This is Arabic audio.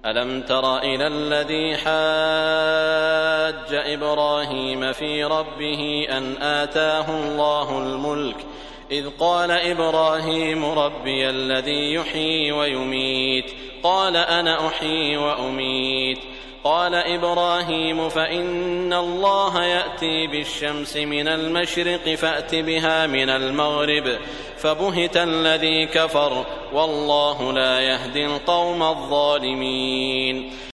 ألم تر إلى الذي حاج إبراهيم في ربه أن آتاه الله الملك إذ قال إبراهيم ربي الذي يحيي ويميت قال أنا أحيي وأميت قال إبراهيم فإن الله يأتي بالشمس من المشرق فأت بها من المغرب فبهت الذي كفر والله لا يهدي القوم الظالمين